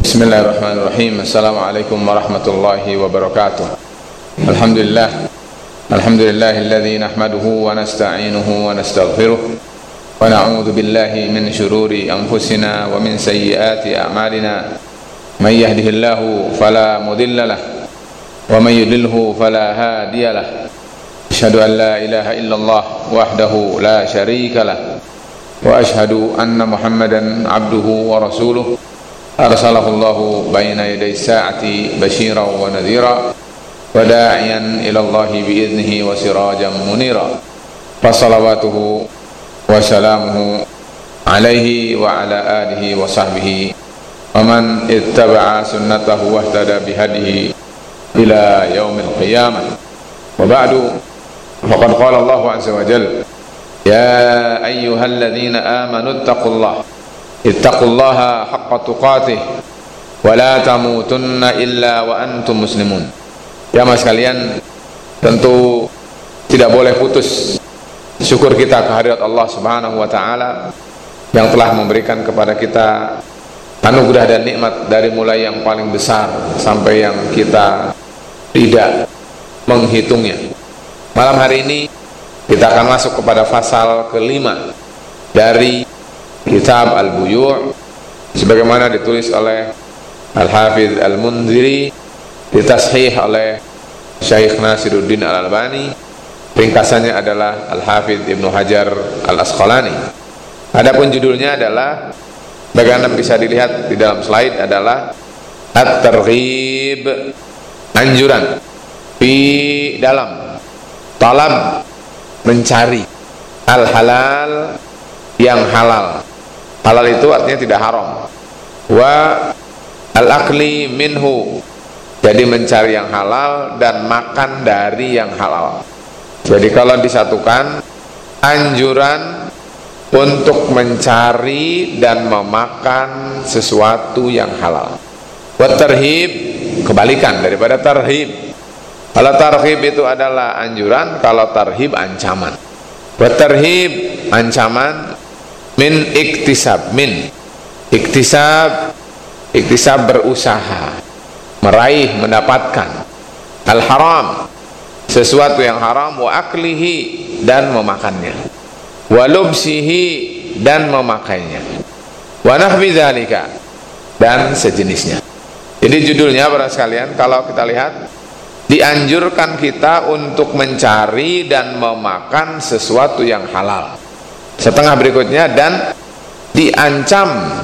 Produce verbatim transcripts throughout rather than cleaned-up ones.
Bismillahirrahmanirrahim. Assalamualaikum warahmatullahi wabarakatuh. Alhamdulillah. Alhamdulillahilladzi nahmaduhu wa nasta'inuhu wa nastaghfiruh wa na'udzu billahi min shururi anfusina wa min sayyiati a'malina. May yahdihillahu fala mudilla lahu wa may yudlilhu fala hadiya lahu. Asyhadu an la ilaha illallah wahdahu la syarika lahu wa asyhadu anna Muhammadan abduhu wa rasuluh. Arsalahu Allahu baina yaday sa'ati basyiran wa nadhira wa da'iyan ila Allahi bi idnihi wa sirajan munira. Fa salawatuhu wa salamuhu alaihi wa ala alihi wa sahbihi wa man ittaba'a sunnatahu wa ihtada bihadihi ila yaumil qiyamah. Wa ba'du, faqad qala Allahu azza wa jalla, ya ayyuhalladzina amanu ittaqullaha ittaqullaha haqqa tuqatih wa la tamutunna illa wa antum muslimun. Ya mas sekalian, tentu tidak boleh putus syukur kita kehadirat Allah Subhanahu wa taala yang telah memberikan kepada kita anugerah dan nikmat dari mulai yang paling besar sampai yang kita tidak menghitungnya. Malam hari ini kita akan masuk kepada pasal kelima dari Kitab Al-Buyu' sebagaimana ditulis oleh Al-Hafidh Al-Munziri, ditashih oleh Syekh Nasiruddin Al-Albani. Ringkasannya adalah Al-Hafidh Ibnu Hajar Al-Asqalani. Adapun judulnya adalah, bagaimana bisa dilihat di dalam slide, adalah At-Targhib, anjuran di dalam talab, mencari al-halal, yang halal. Halal itu artinya tidak haram. Wa al-akli minhu, jadi mencari yang halal dan makan dari yang halal. Jadi kalau disatukan, anjuran untuk mencari dan memakan sesuatu yang halal. Wa tarhib, kebalikan daripada tarhib. Kalau tarhib itu adalah anjuran, kalau tarhib ancaman. Wa tarhib, ancaman. Min iktisab, min iktisab, iktisab berusaha, meraih, mendapatkan. Al-haram, sesuatu yang haram. Wa aklihi, dan memakannya. Wa lubsihi, dan memakainya. Wa nahwi dzalika, dan sejenisnya. Jadi judulnya para sekalian, kalau kita lihat, dianjurkan kita untuk mencari dan memakan sesuatu yang halal. Setengah berikutnya, dan diancam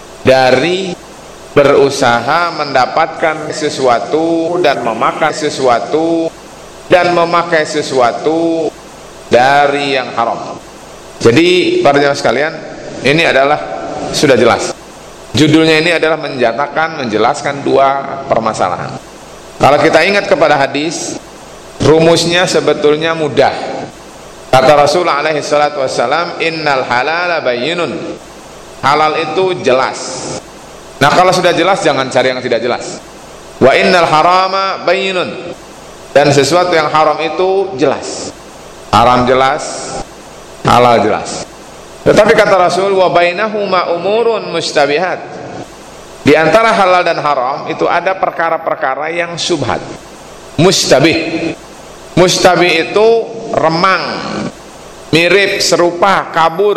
dari berusaha mendapatkan sesuatu dan memakan sesuatu dan memakai sesuatu dari yang haram. Jadi para jemaah sekalian, ini adalah sudah jelas. Judulnya ini adalah menyatakan, menjelaskan dua permasalahan. Kalau kita ingat kepada hadis, rumusnya sebetulnya mudah. Kata Rasul alaihi salatu wassalam, innal halala bayyinun, halal itu jelas. Nah kalau sudah jelas, jangan cari yang tidak jelas. Wa innal harama bayyinun, dan sesuatu yang haram itu jelas. Haram jelas, halal jelas. Tetapi kata Rasul, wa bainahuma umurun mustabihat, di antara halal dan haram itu ada perkara-perkara yang syubhat. Mustabih, mustabih itu remang, mirip, serupa, kabur.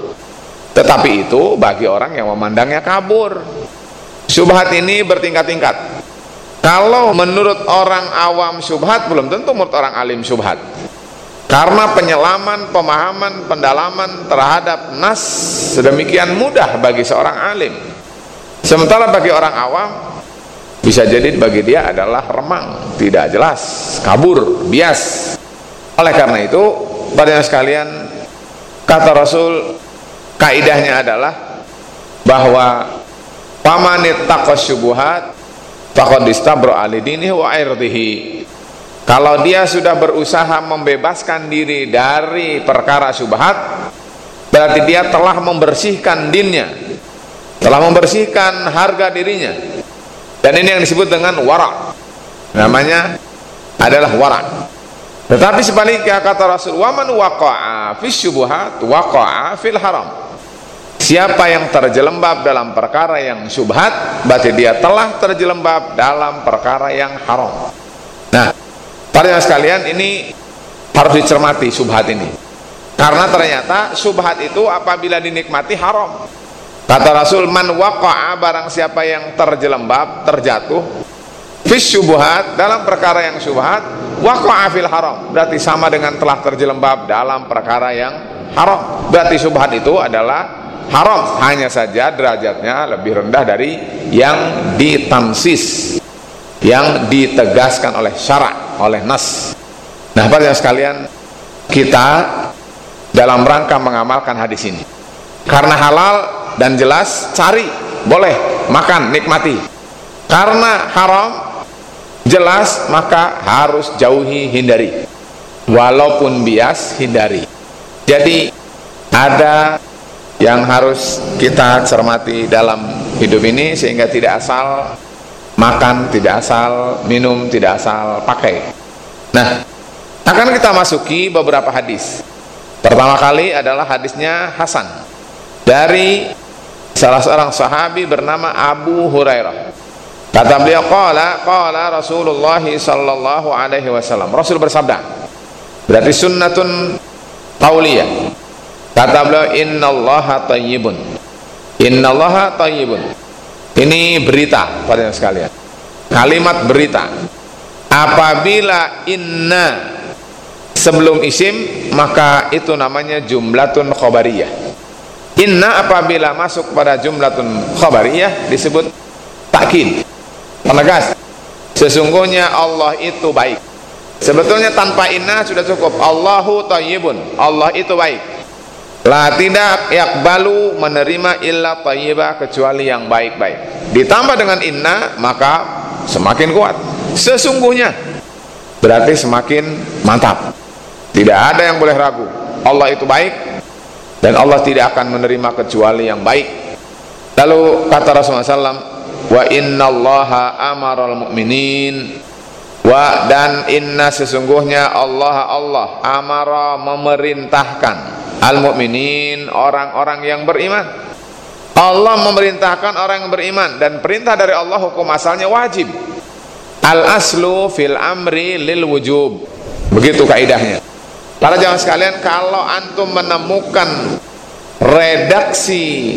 Tetapi itu bagi orang yang memandangnya kabur. Syubhat ini bertingkat-tingkat. Kalau menurut orang awam syubhat, belum tentu menurut orang alim syubhat. Karena penyelaman, pemahaman, pendalaman terhadap nas sedemikian mudah bagi seorang alim. Sementara bagi orang awam, bisa jadi bagi dia adalah remang, tidak jelas, kabur, bias. Oleh karena itu, pada sekalian, kata Rasul, kaidahnya adalah bahwa pamanit taqas syubuhat faqad istabra alidinihi wa irdihi. Kalau dia sudah berusaha membebaskan diri dari perkara syubhat, berarti dia telah membersihkan dinnya, telah membersihkan harga dirinya. Dan ini yang disebut dengan wara, namanya adalah wara. Tetapi sebaliknya kata Rasul, waman waqa'a fis syubuhat waqa'a fil haram. siapa yang terjelembab dalam perkara yang syubhat, berarti dia telah terjelembab dalam perkara yang haram. Nah, para jamaah sekalian, ini harus dicermati syubhat ini, karena ternyata syubhat itu apabila dinikmati haram. Kata Rasul, man waqa'a, barang siapa yang terjelembab, terjatuh fis syubhat, dalam perkara yang syubhat, waqa'a fil haram, berarti sama dengan telah terjelembab dalam perkara yang haram. Berarti syubhat itu adalah haram, hanya saja derajatnya lebih rendah dari yang ditansis, yang ditegaskan oleh syara', oleh nas. Nah, para jamaah sekalian, kita dalam rangka mengamalkan hadis ini, karena halal dan jelas, cari, boleh, makan, nikmati. Karena haram, jelas, maka harus jauhi, hindari. Walaupun bias, hindari. Jadi ada yang harus kita cermati dalam hidup ini, sehingga tidak asal makan, tidak asal minum, tidak asal pakai. Nah, akan kita masuki beberapa hadis. Pertama kali adalah hadisnya Hasan dari salah seorang sahabi bernama Abu Hurairah. Kata beliau, qala qala Rasulullah sallallahu alaihi wasallam, Rasul bersabda, berarti sunnatun qauliyah. Kata beliau, innallaha thayyibun, innallaha thayyibun. Ini berita pada sekalian, kalimat berita. Apabila inna sebelum isim, maka itu namanya jumlatun khobariyah. Inna apabila masuk pada jumlatun khobariyah disebut takkid, penegas. Sesungguhnya Allah itu baik. Sebetulnya tanpa inna sudah cukup. Allahu thayyibun, Allah itu baik. La tidak yakbalu, menerima illa thayyibah, kecuali yang baik-baik. Ditambah dengan inna, maka semakin kuat. Sesungguhnya berarti semakin mantap. Tidak ada yang boleh ragu, Allah itu baik dan Allah tidak akan menerima kecuali yang baik. Lalu kata Rasulullah shallallahu alaihi wasallam, wa innallaha amaral mu'minin, wa dan inna sesungguhnya Allah Allah amara memerintahkan al mu'minin, orang-orang yang beriman. Allah memerintahkan orang yang beriman, dan perintah dari Allah hukum asalnya wajib. Al aslu fil amri lil wujub, begitu kaidahnya. Para jamaah sekalian, kalau antum menemukan redaksi,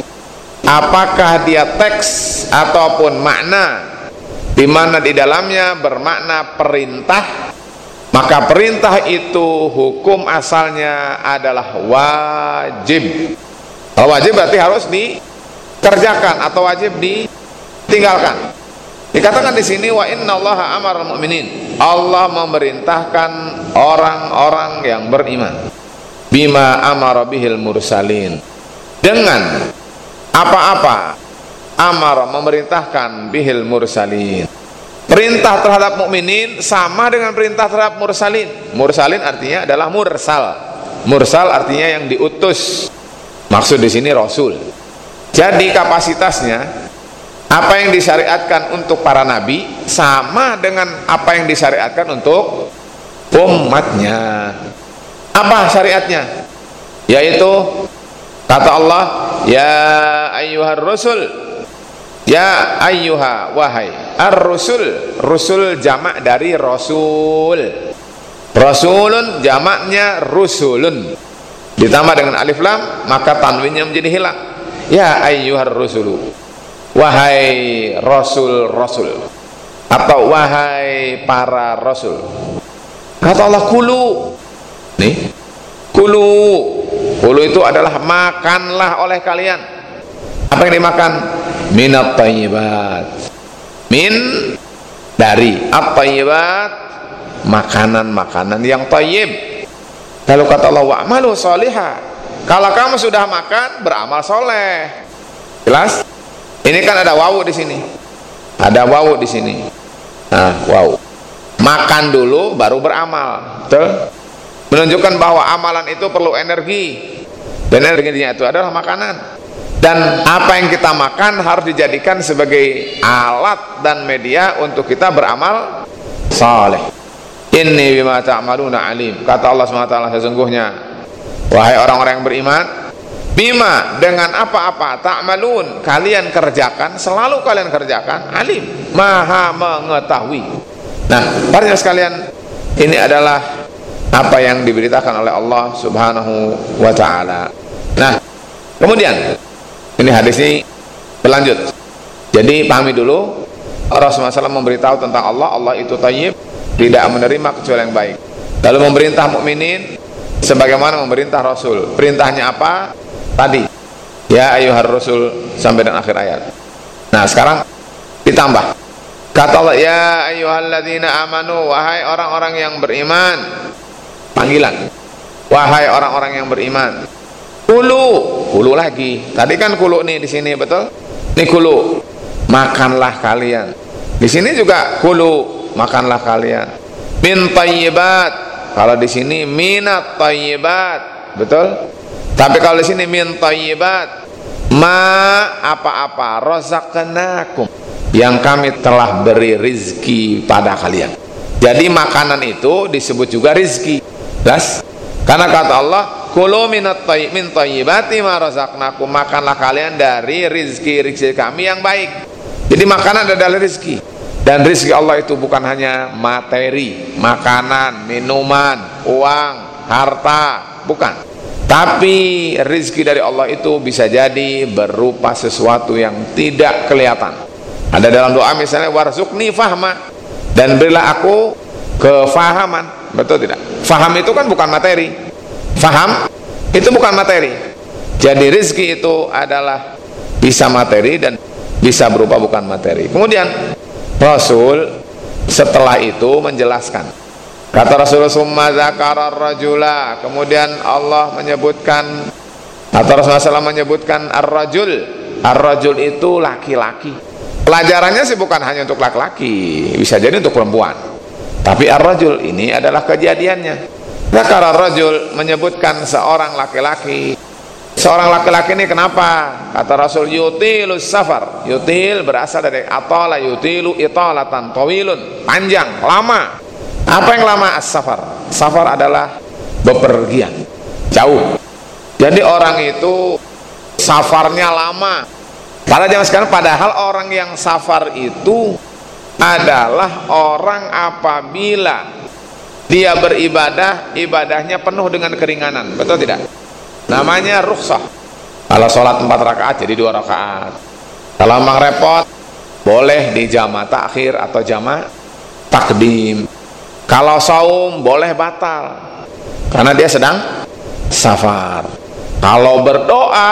apakah dia teks ataupun makna, di mana di dalamnya bermakna perintah, maka perintah itu hukum asalnya adalah wajib. Kalau wajib berarti harus dikerjakan atau wajib ditinggalkan. Dikatakan di sini, wa innallaha amaral mu'minin, Allah memerintahkan orang-orang yang beriman, bima amara bihil mursalin, dengan apa-apa amara memerintahkan bihil mursalin. Perintah terhadap mukminin sama dengan perintah terhadap mursalin. Mursalin artinya adalah mursal. Mursal artinya yang diutus. Maksud di sini rasul. Jadi kapasitasnya, apa yang disyariatkan untuk para nabi sama dengan apa yang disyariatkan untuk umatnya. Apa syariatnya? Yaitu kata Allah, ya ayyuhar rasul, ya ayyuha, wahai ar-rusul. Rusul jamak dari rasul. Rasulun jamaknya rusulun, ditambah dengan alif lam, maka tanwinnya menjadi hilang. Ya ayyuhar rusulu, wahai rasul-rasul, atau wahai para rasul. Kata Allah, kulu. Nih, kulu. Kulu itu adalah makanlah oleh kalian. Apa yang dimakan? Minat thayyibat, min dari at-thayyibat, makanan-makanan yang thayyib. Lalu kata Allah, wa'malu sholihah, kalau kamu sudah makan, beramal soleh. Jelas? Ini kan ada wawu di sini, ada wawu di sini. Nah, wawu. Makan dulu baru beramal, betul? Menunjukkan bahwa amalan itu perlu energi, dan energinya itu adalah makanan. Dan apa yang kita makan harus dijadikan sebagai alat dan media untuk kita beramal saleh. Inni bima ta'maluna alim. Kata Allah subhanahu wa taala, sesungguhnya wahai orang-orang yang beriman, bima, dengan apa-apa, ta'malun, kalian kerjakan, selalu kalian kerjakan, alim, maha mengetahui. Nah, para sekalian, ini adalah apa yang diberitakan oleh Allah Subhanahu wa ta'ala. Nah, kemudian ini hadis ini berlanjut. Jadi pahami dulu, Rasulullah shallallahu alaihi wasallam memberitahu tentang Allah. Allah itu thayyib, tidak menerima kecuali yang baik. Lalu memerintah mukminin sebagaimana memerintah Rasul. Perintahnya apa? Tadi, ya ayyuhar rasul, sampai dengan akhir ayat. Nah, sekarang ditambah, kata Allah, ya ayyuhalladzina amanu, wahai orang-orang yang beriman. Panggilan, wahai orang-orang yang beriman. Kulu, kulu lagi. Tadi kan kulu nih di sini, betul? Ini kulu, makanlah kalian. Di sini juga kulu, makanlah kalian. Min thayyibat, kalau di sini minat thayyibat, betul? Tapi kalau di sini min thayyibat, ma apa-apa razaqnakum, yang kami telah beri rizki pada kalian. Jadi makanan itu disebut juga rizki. Jelas? Karena kata Allah, kulu minat thayyib min thayyibati ma razaqnakum, makanlah kalian dari rizki-rizki kami yang baik. Jadi makanan adalah rizki. Dan rizki Allah itu bukan hanya materi, makanan, minuman, uang, harta, bukan. Tapi rizki dari Allah itu bisa jadi berupa sesuatu yang tidak kelihatan. Ada dalam doa misalnya, warzuqni fahma, dan berilah aku kefahaman. Betul tidak? Faham itu kan bukan materi. Faham itu bukan materi. Jadi rizki itu adalah bisa materi dan bisa berupa bukan materi. Kemudian Rasul setelah itu menjelaskan. Kata Rasulullah, summa zakara rajula, kemudian Allah menyebutkan, atau Rasulullah shallallahu alaihi wasallam menyebutkan ar-rajul. Ar-rajul itu laki-laki. Pelajarannya sih bukan hanya untuk laki-laki, bisa jadi untuk perempuan. Tapi ar-rajul ini adalah kejadiannya. Zakara ar-rajul, menyebutkan seorang laki-laki. Seorang laki-laki ini kenapa? Kata Rasul, yutilus safar. Yutil berasal dari atala yutilu italatan tawilun, panjang, lama. Apa yang lama? As-safar. Safar adalah bepergian, jauh. Jadi orang itu safarnya lama. Pada zaman sekarang, padahal orang yang safar itu adalah orang apabila dia beribadah, ibadahnya penuh dengan keringanan. Betul tidak? Namanya rukhsah. Kalau sholat empat rakaat jadi dua rakaat. Kalau memang repot, boleh di jama' takhir atau jama' takdim. Kalau saum boleh batal karena dia sedang safar. Kalau berdoa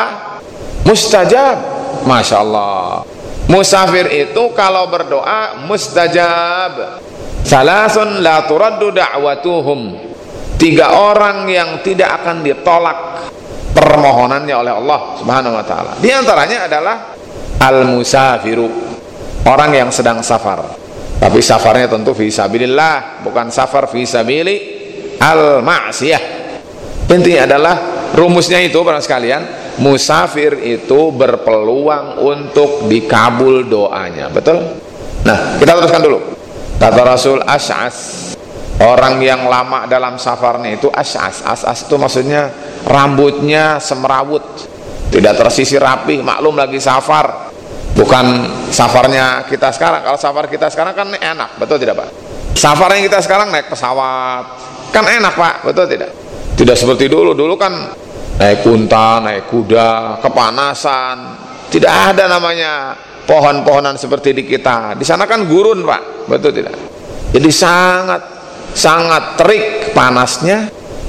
mustajab, masya Allah. Musafir itu kalau berdoa mustajab. Salasun la turaddu da'watuhum, tiga orang yang tidak akan ditolak permohonannya oleh Allah Subhanahu wa ta'ala. Di antaranya adalah al-musafiru, orang yang sedang safar. Tapi safarnya tentu fi sabilillah, bukan safar fi sabili al-ma'siyah. Intinya adalah rumusnya itu para sekalian, musafir itu berpeluang untuk dikabul doanya. Betul? Nah, kita teruskan dulu. Kata Rasul, as'as, orang yang lama dalam safarnya itu as'as. As'as itu maksudnya rambutnya semrawut, tidak tersisir rapi. Maklum lagi safar, bukan safarnya kita sekarang. Kalau safar kita sekarang kan enak, betul tidak Pak? Safarnya kita sekarang naik pesawat, kan enak Pak, betul tidak? Tidak seperti dulu. Dulu kan naik unta, naik kuda, kepanasan. Tidak ada namanya pohon-pohonan seperti di kita. Di sana kan gurun Pak, betul tidak? Jadi sangat sangat terik panasnya,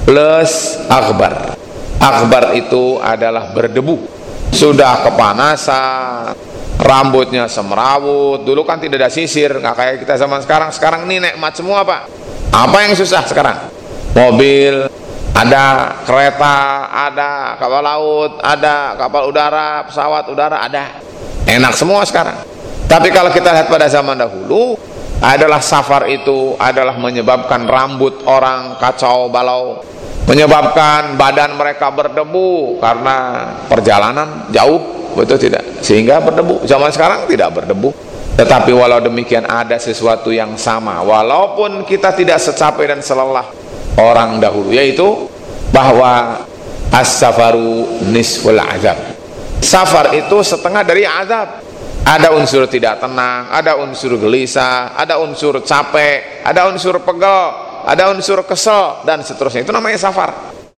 plus akbar. Akbar itu adalah berdebu. Sudah kepanasan, rambutnya semrawut. Dulu kan tidak ada sisir, nggak kayak kita zaman sekarang. Sekarang ini nikmat semua Pak. Apa yang susah sekarang? Mobil ada, kereta ada, kapal laut ada, kapal udara, pesawat udara ada. Enak semua sekarang. Tapi kalau kita lihat pada zaman dahulu, adalah safar itu adalah menyebabkan rambut orang kacau balau, menyebabkan badan mereka berdebu karena perjalanan jauh, betul tidak? Sehingga berdebu. Zaman sekarang tidak berdebu. Tetapi walau demikian ada sesuatu yang sama, walaupun kita tidak secapek dan selelah orang dahulu, yaitu bahwa As-safaru nisful azab. Safar itu setengah dari azab. Ada unsur tidak tenang, ada unsur gelisah, ada unsur capek, ada unsur pegel, ada unsur kesel, dan seterusnya. Itu namanya safar.